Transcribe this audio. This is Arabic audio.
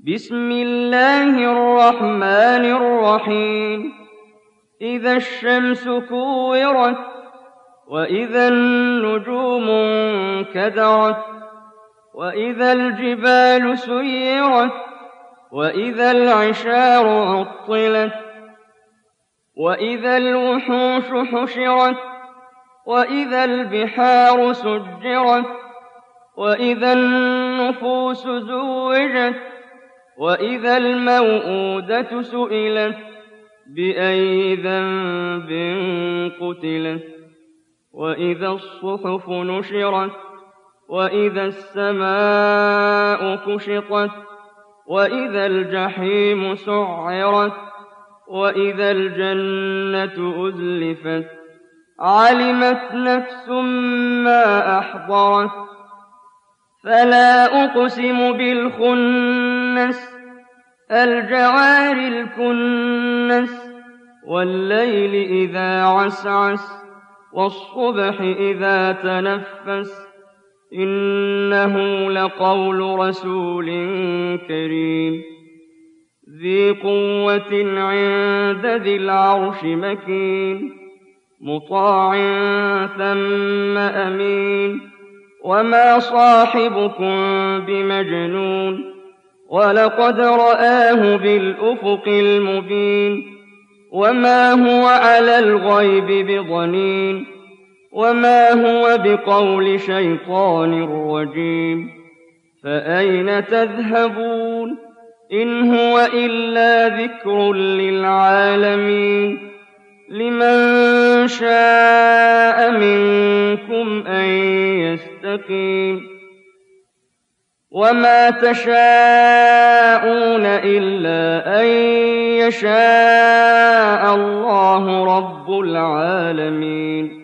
بسم الله الرحمن الرحيم إذا الشمس كورت وإذا النجوم انكدرت وإذا الجبال سيرت وإذا العشار عطلت وإذا الوحوش حشرت وإذا البحار سجرت وإذا النفوس زوجت وإذا الموءودة سئلت بأي ذنب قتلت وإذا الصحف نشرت وإذا السماء كشطت وإذا الجحيم سعرت وإذا الجنة أزلفت علمت نفس ما أحضرت فلا أقسم بالخنس الجوار الكنس والليل إذا عسعس والصبح إذا تنفس إنه لقول رسول كريم ذي قوة عند ذي العرش مكين مطاع ثم أمين وما صاحبكم بمجنون ولقد رآه بالأفق المبين وما هو على الغيب بضنين وما هو بقول شيطان رجيم فأين تذهبون إن هو إلا ذكر للعالمين لمن شاء منكم أن يستقيم وما تشاءون إلا أن يشاء الله رب العالمين